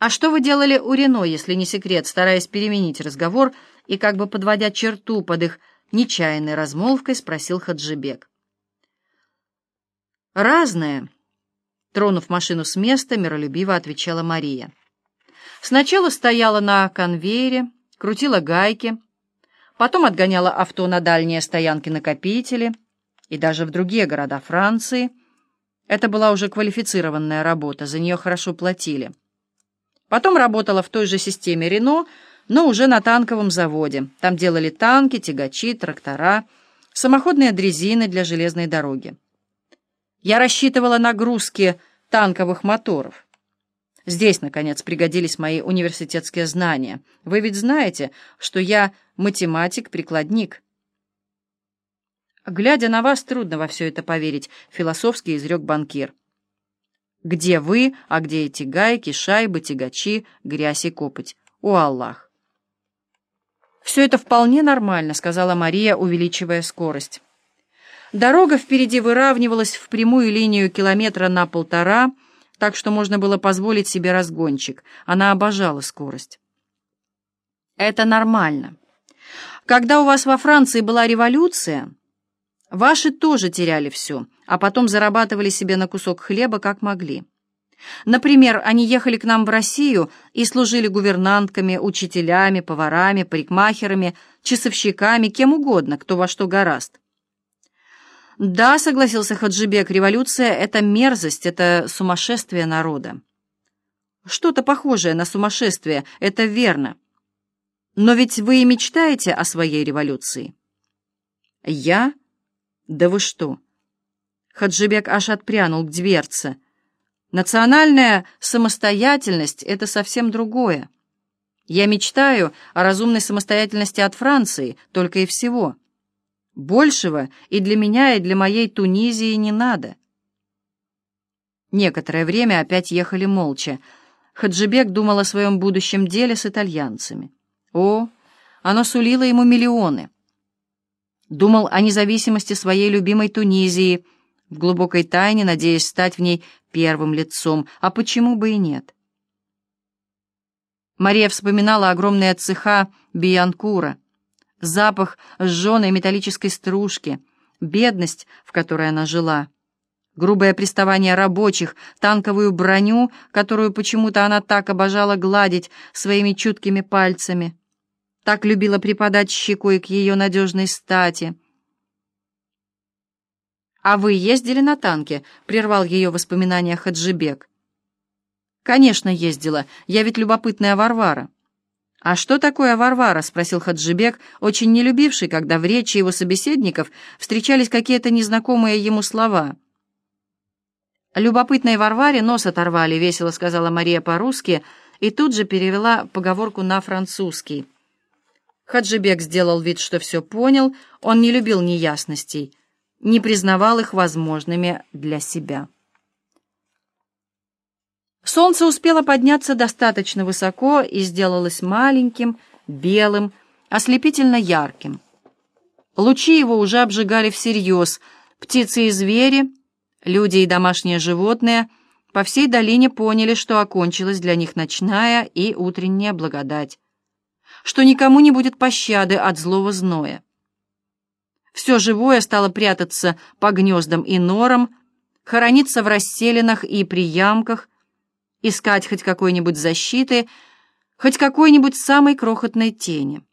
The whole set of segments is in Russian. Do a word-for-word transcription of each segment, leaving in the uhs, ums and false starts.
«А что вы делали у Рено, если не секрет?» Стараясь переменить разговор и как бы подводя черту под их нечаянной размолвкой, спросил Хаджибек. «Разное», — тронув машину с места, миролюбиво отвечала Мария. «Сначала стояла на конвейере, крутила гайки, потом отгоняла авто на дальние стоянки-накопители и даже в другие города Франции. Это была уже квалифицированная работа, за нее хорошо платили. Потом работала в той же системе Рено, но уже на танковом заводе. Там делали танки, тягачи, трактора, самоходные дрезины для железной дороги. Я рассчитывала нагрузки танковых моторов. Здесь, наконец, пригодились мои университетские знания. Вы ведь знаете, что я математик-прикладник». «Глядя на вас, трудно во все это поверить», — философски изрек банкир. «Где вы, а где эти гайки, шайбы, тягачи, грязь и копоть? О, Аллах!» «Все это вполне нормально», — сказала Мария, увеличивая скорость. Дорога впереди выравнивалась в прямую линию километра на полтора, так что можно было позволить себе разгончик. Она обожала скорость. «Это нормально. Когда у вас во Франции была революция, ваши тоже теряли все, а потом зарабатывали себе на кусок хлеба, как могли. Например, они ехали к нам в Россию и служили гувернантками, учителями, поварами, парикмахерами, часовщиками, кем угодно, кто во что горазд». «Да», — согласился Хаджибек, — «революция — это мерзость, это сумасшествие народа». «Что-то похожее на сумасшествие, это верно. Но ведь вы и мечтаете о своей революции». «Я? Да вы что?» Хаджибек аж отпрянул к дверце. «Национальная самостоятельность — это совсем другое. Я мечтаю о разумной самостоятельности от Франции, только и всего. Большего и для меня, и для моей Тунизии не надо». Некоторое время опять ехали молча. Хаджибек думал о своем будущем деле с итальянцами. О, оно сулило ему миллионы. Думал о независимости своей любимой Тунизии, в глубокой тайне надеясь стать в ней первым лицом. А почему бы и нет? Мария вспоминала огромные цеха Биянкура, запах сжженной металлической стружки, бедность, в которой она жила, грубое приставание рабочих, танковую броню, которую почему-то она так обожала гладить своими чуткими пальцами, так любила припадать щекой к ее надежной стати. «А вы ездили на танке?» — прервал ее воспоминания Хаджибек. «Конечно, ездила. Я ведь любопытная Варвара». «А что такое Варвара?» — спросил Хаджибек, очень не любивший, когда в речи его собеседников встречались какие-то незнакомые ему слова. «Любопытной Варваре нос оторвали», — весело сказала Мария по-русски и тут же перевела поговорку на французский. Хаджибек сделал вид, что все понял, он не любил неясностей, не признавал их возможными для себя. Солнце успело подняться достаточно высоко и сделалось маленьким, белым, ослепительно ярким. Лучи его уже обжигали всерьез. Птицы и звери, люди и домашние животные по всей долине поняли, что окончилась для них ночная и утренняя благодать, что никому не будет пощады от злого зноя. Все живое стало прятаться по гнездам и норам, хорониться в расселинах и приямках, искать хоть какой-нибудь защиты, хоть какой-нибудь самой крохотной тени.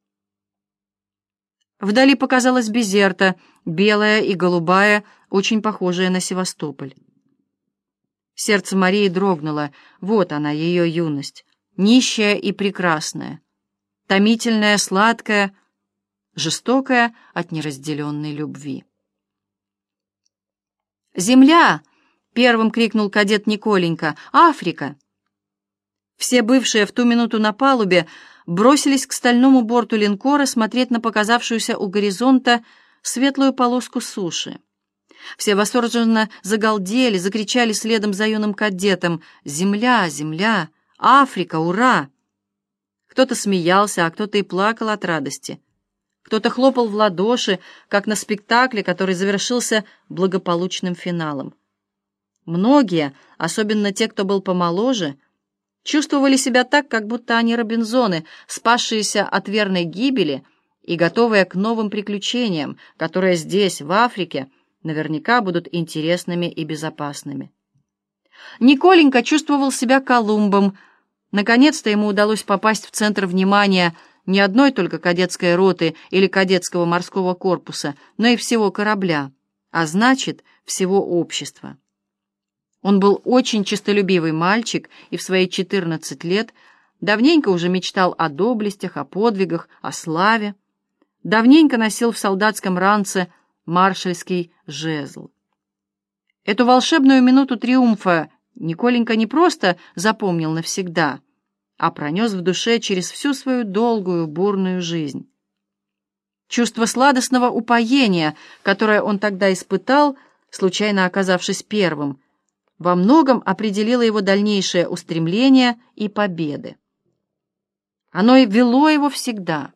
Вдали показалась Безерта, белая и голубая, очень похожая на Севастополь. Сердце Марии дрогнуло. Вот она, ее юность, нищая и прекрасная, томительная, сладкая, жестокая от неразделенной любви. «Земля!» — первым крикнул кадет Николенька. «Африка!» Все бывшие в ту минуту на палубе бросились к стальному борту линкора смотреть на показавшуюся у горизонта светлую полоску суши. Все восторженно загалдели, закричали следом за юным кадетом: «Земля! Земля! Африка! Ура!» Кто-то смеялся, а кто-то и плакал от радости. Кто-то хлопал в ладоши, как на спектакле, который завершился благополучным финалом. Многие, особенно те, кто был помоложе, чувствовали себя так, как будто они Робинзоны, спасшиеся от верной гибели и готовые к новым приключениям, которые здесь, в Африке, наверняка будут интересными и безопасными. Николенька чувствовал себя Колумбом. Наконец-то ему удалось попасть в центр внимания не одной только кадетской роты или кадетского морского корпуса, но и всего корабля, а значит, всего общества. Он был очень честолюбивый мальчик и в свои четырнадцать лет давненько уже мечтал о доблестях, о подвигах, о славе. Давненько носил в солдатском ранце маршальский жезл. Эту волшебную минуту триумфа Николенька не просто запомнил навсегда, а пронес в душе через всю свою долгую, бурную жизнь. Чувство сладостного упоения, которое он тогда испытал, случайно оказавшись первым, во многом определило его дальнейшее устремление и победы. Оно и вело его всегда.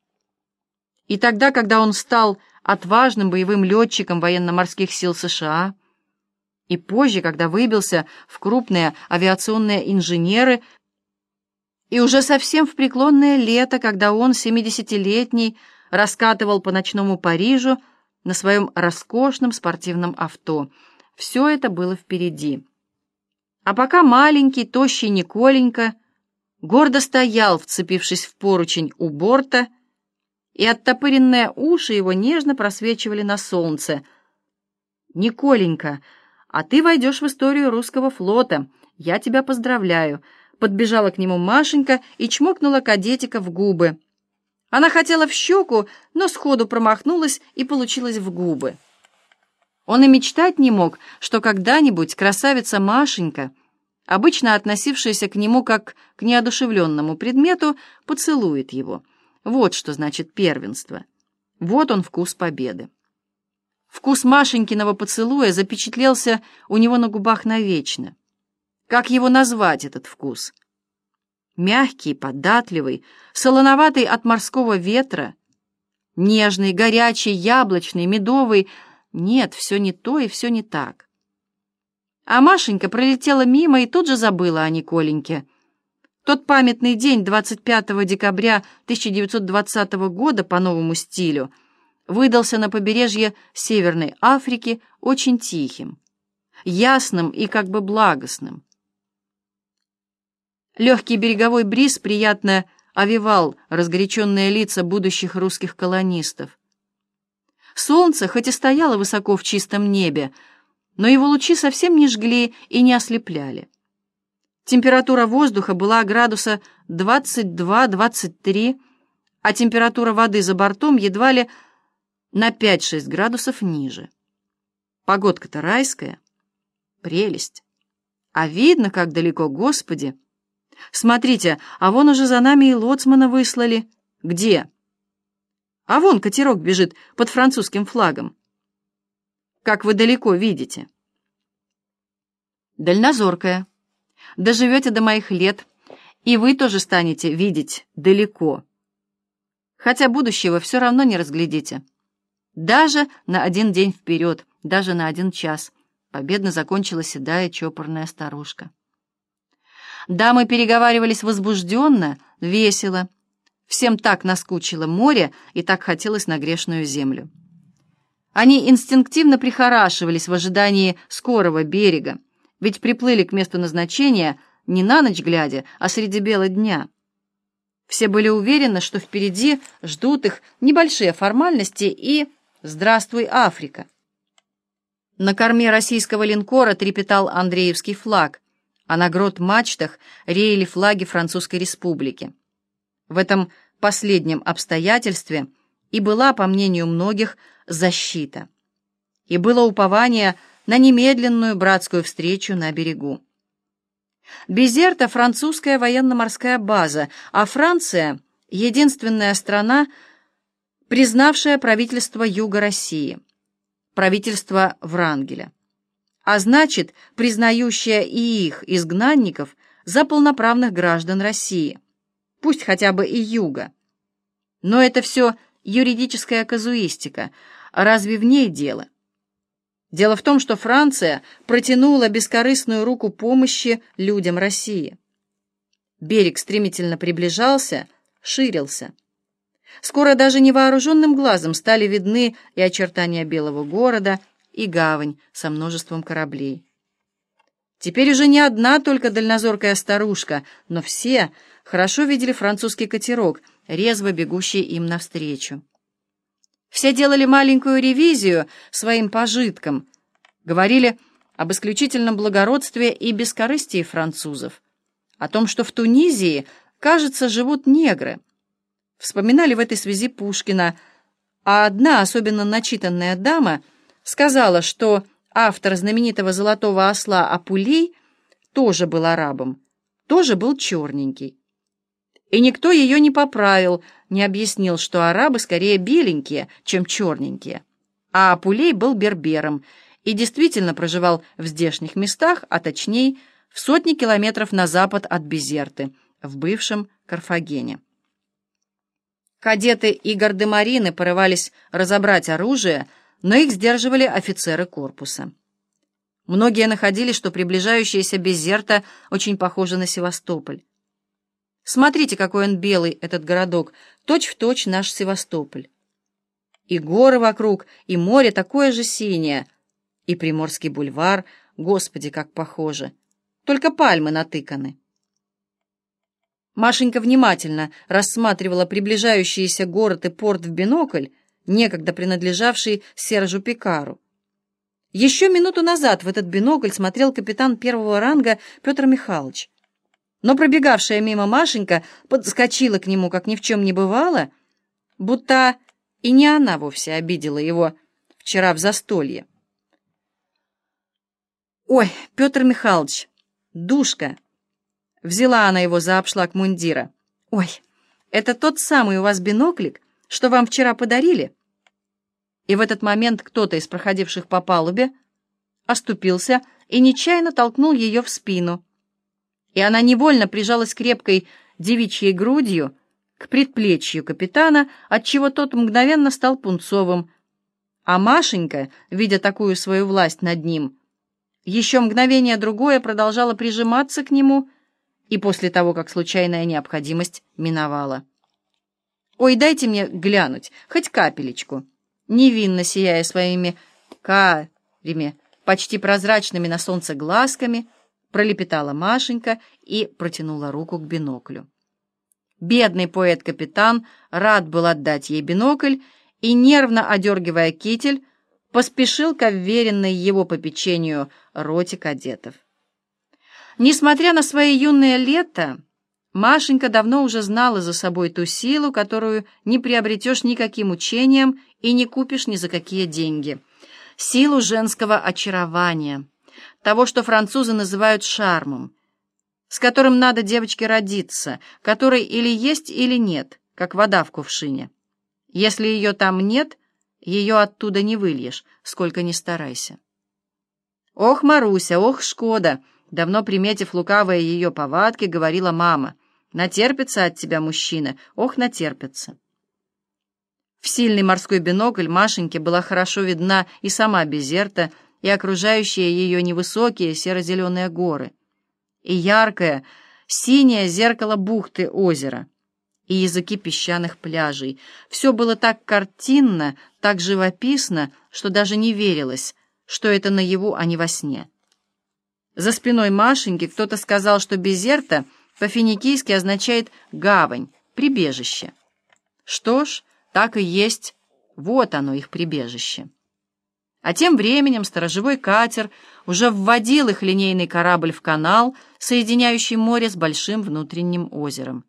И тогда, когда он стал отважным боевым летчиком военно-морских сил США, и позже, когда выбился в крупные авиационные инженеры, и уже совсем в преклонное лето, когда он, семидесятилетний, раскатывал по ночному Парижу на своем роскошном спортивном авто. Все это было впереди. А пока маленький, тощий Николенька гордо стоял, вцепившись в поручень у борта, и оттопыренные уши его нежно просвечивали на солнце. «Николенька, а ты войдешь в историю русского флота. Я тебя поздравляю», — подбежала к нему Машенька и чмокнула кадетика в губы. Она хотела в щеку, но сходу промахнулась и получилась в губы. Он и мечтать не мог, что когда-нибудь красавица Машенька, обычно относившаяся к нему как к неодушевленному предмету, поцелует его. Вот что значит первенство. Вот он вкус победы. Вкус Машенькиного поцелуя запечатлелся у него на губах навечно. Как его назвать, этот вкус? Мягкий, податливый, солоноватый от морского ветра, нежный, горячий, яблочный, медовый. Нет, все не то и все не так. А Машенька пролетела мимо и тут же забыла о Николеньке. Тот памятный день, двадцать пятого декабря тысяча девятьсот двадцатого года по новому стилю, выдался на побережье Северной Африки очень тихим, ясным и как бы благостным. Легкий береговой бриз приятно овевал разгоряченные лица будущих русских колонистов. Солнце хоть и стояло высоко в чистом небе, но его лучи совсем не жгли и не ослепляли. Температура воздуха была градуса двадцать два — двадцать три, а температура воды за бортом едва ли на пять-шесть градусов ниже. Погодка-то райская. Прелесть. А видно, как далеко, Господи. Смотрите, а вон уже за нами и лоцмана выслали. Где? А вон катерок бежит под французским флагом. Как вы далеко видите? Дальнозоркая. Доживете до моих лет, и вы тоже станете видеть далеко. Хотя будущего все равно не разглядите. Даже на один день вперед, даже на один час. Победно закончила седая чопорная старушка. Дамы переговаривались возбужденно, весело. Всем так наскучило море и так хотелось на грешную землю. Они инстинктивно прихорашивались в ожидании скорого берега, ведь приплыли к месту назначения не на ночь глядя, а среди бела дня. Все были уверены, что впереди ждут их небольшие формальности и «Здравствуй, Африка». На корме российского линкора трепетал Андреевский флаг, а на грот-мачтах реяли флаги Французской Республики. В этом последнем обстоятельстве и была, по мнению многих, защита, и было упование на немедленную братскую встречу на берегу. Безерта — французская военно-морская база, а Франция — единственная страна, признавшая правительство Юга России, правительство Врангеля, а значит, признающая и их, изгнанников, за полноправных граждан России, пусть хотя бы и Юга. Но это все юридическая казуистика, разве в ней дело? Дело в том, что Франция протянула бескорыстную руку помощи людям России. Берег стремительно приближался, ширился. Скоро даже невооруженным глазом стали видны и очертания белого города, и гавань со множеством кораблей. Теперь уже не одна только дальнозоркая старушка, но все хорошо видели французский катерок, резво бегущий им навстречу. Все делали маленькую ревизию своим пожиткам, говорили об исключительном благородстве и бескорыстии французов, о том, что в Тунизии, кажется, живут негры. Вспоминали в этой связи Пушкина, а одна особенно начитанная дама сказала, что автор знаменитого «Золотого осла» Апулей тоже был арабом, тоже был черненький. И никто ее не поправил, не объяснил, что арабы скорее беленькие, чем черненькие, а Апулей был бербером и действительно проживал в здешних местах, а точнее в сотни километров на запад от Безерты, в бывшем Карфагене. Кадеты и гардемарины порывались разобрать оружие, но их сдерживали офицеры корпуса. Многие находили, что приближающаяся Безерта очень похожа на Севастополь. Смотрите, какой он белый, этот городок, точь-в-точь наш Севастополь. И горы вокруг, и море такое же синее, и Приморский бульвар, господи, как похоже. Только пальмы натыканы. Машенька внимательно рассматривала приближающийся город и порт в бинокль, некогда принадлежавший Сержу Пикару. Еще минуту назад в этот бинокль смотрел капитан первого ранга Петр Михайлович. Но пробегавшая мимо Машенька подскочила к нему, как ни в чем не бывало, будто и не она вовсе обидела его вчера в застолье. «Ой, Петр Михайлович, душка!» Взяла она его за обшлаг мундира. «Ой, это тот самый у вас биноклик, что вам вчера подарили?» И в этот момент кто-то из проходивших по палубе оступился и нечаянно толкнул ее в спину. И она невольно прижалась крепкой девичьей грудью к предплечью капитана, отчего тот мгновенно стал пунцовым. А Машенька, видя такую свою власть над ним, еще мгновение другое продолжала прижиматься к нему, и после того, как случайная необходимость миновала. «Ой, дайте мне глянуть, хоть капелечку», невинно сияя своими карими, почти прозрачными на солнце глазками, пролепетала Машенька и протянула руку к биноклю. Бедный поэт-капитан рад был отдать ей бинокль и, нервно одергивая китель, поспешил к уверенной его попечению роте кадетов. Несмотря на свои юные лета, Машенька давно уже знала за собой ту силу, которую не приобретешь никаким учением и не купишь ни за какие деньги. Силу женского очарования, того, что французы называют шармом, с которым надо девочке родиться, который или есть, или нет, как вода в кувшине. Если ее там нет, ее оттуда не выльешь, сколько ни старайся. «Ох, Маруся, ох, Шкода!» Давно приметив лукавые ее повадки, говорила мама. «Натерпится от тебя мужчина, ох, натерпится». В сильный морской бинокль Машеньке была хорошо видна и сама Безерта, и окружающие ее невысокие серо-зеленые горы, и яркое синее зеркало бухты озера, и языки песчаных пляжей. Все было так картинно, так живописно, что даже не верилось, что это наяву, а не во сне. За спиной Машеньки кто-то сказал, что Безерта по-финикийски означает «гавань», «прибежище». Что ж, так и есть, вот оно, их прибежище. А тем временем сторожевой катер уже вводил их линейный корабль в канал, соединяющий море с большим внутренним озером.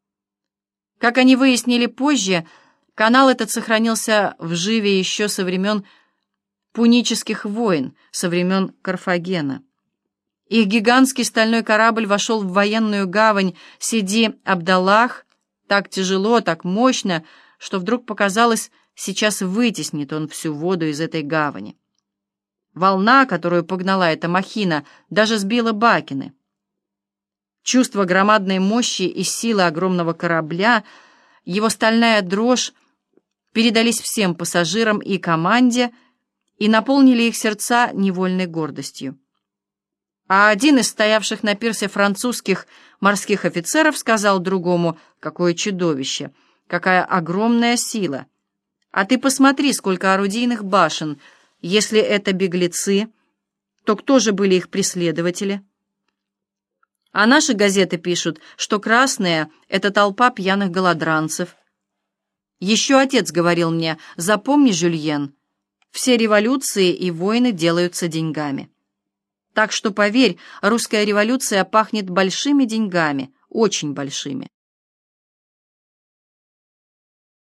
Как они выяснили позже, канал этот сохранился в живе еще со времен пунических войн, со времен Карфагена. Их гигантский стальной корабль вошел в военную гавань Сиди-Абдаллах так тяжело, так мощно, что вдруг показалось, сейчас вытеснит он всю воду из этой гавани. Волна, которую погнала эта махина, даже сбила бакины. Чувство громадной мощи и силы огромного корабля, его стальная дрожь передались всем пассажирам и команде и наполнили их сердца невольной гордостью. А один из стоявших на пирсе французских морских офицеров сказал другому: «Какое чудовище! Какая огромная сила! А ты посмотри, сколько орудийных башен! Если это беглецы, то кто же были их преследователи?» А наши газеты пишут, что красные — это толпа пьяных голодранцев. Еще отец говорил мне: «Запомни, Жюльен, все революции и войны делаются деньгами». Так что, поверь, русская революция пахнет большими деньгами, очень большими.